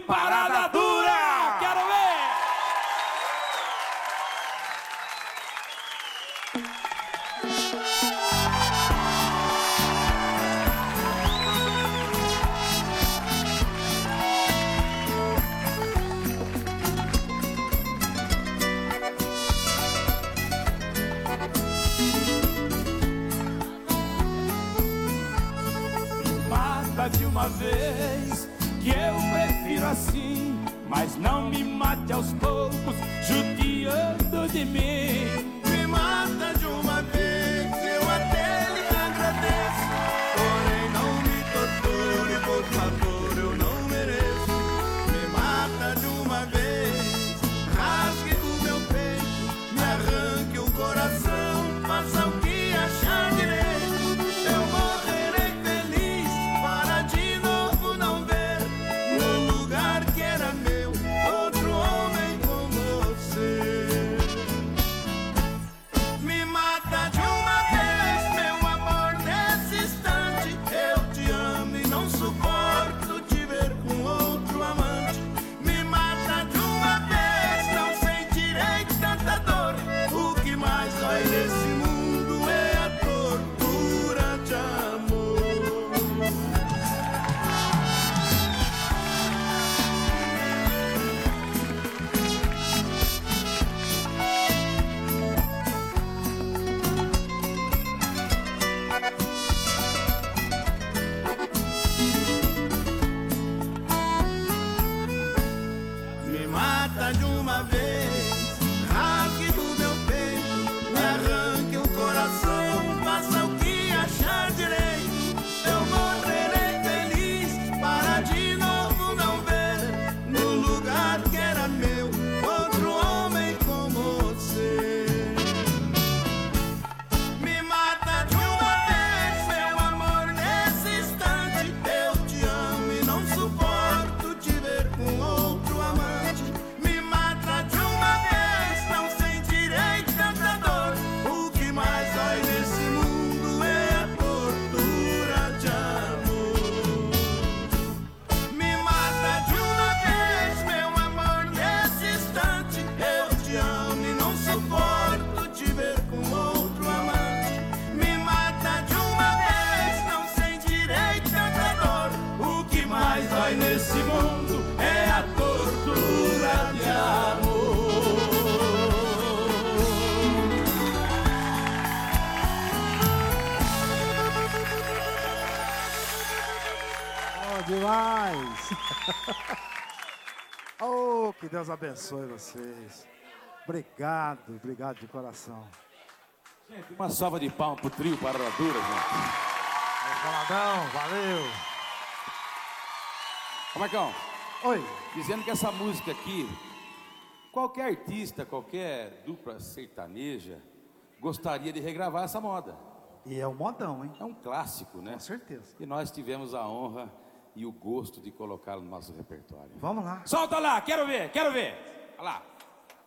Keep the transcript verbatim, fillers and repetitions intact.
Parada Dura! Quero ver! Mata de uma vez, que eu prefiro assim, mas não me mate aos poucos, judiando de mim. Me mata de uma vez, eu até lhe agradeço, porém não me torture, por favor, eu não mereço. Me mata de uma vez, rasgue o meu peito, me arranque o coração, faça o que achar direito. Eu morrerei feliz para de novo não ver no lugar que era meu outro homem como você. Me mata de uma vez, meu amor, nesse instante. Eu te amo e não suporto te ver com outro amante. Me mata de uma vez, não sentirei tanta dor. O que mais dói nesse mundo é a tortura de amor. Me mata de uma vez, rasgue o meu peito, me arranque o coração, faça o que achar direito. Eu morrerei feliz para de novo não ver no lugar que era meu outro homem como você. Me mata de uma vez, meu amor, nesse instante. Eu te amo e não suporto te ver com outro amante. Me mata de uma vez, não sentirei tanta dor. O que mais dói nesse mundo é a tortura de amor. Me mata de uma vez, meu amor, nesse instante. Eu te amo e não suporto te ver com outro amante. Me mata de uma vez, não sentirei tanta dor. O que mais dói nesse mundo é a tortura de amor. Oh, demais! Oh, que Deus abençoe vocês. Obrigado, obrigado de coração. Gente, uma salva de palmas pro trio Parada Dura, gente. Faladão, valeu! Ô, Marcão, Oi, dizendo que essa música aqui, qualquer artista, qualquer dupla sertaneja gostaria de regravar essa moda. e é um modão, hein? É um clássico, né? Com certeza. E nós tivemos a honra e o gosto de colocá-lo no nosso repertório. Vamos lá. Solta lá, quero ver, quero ver. Olha lá.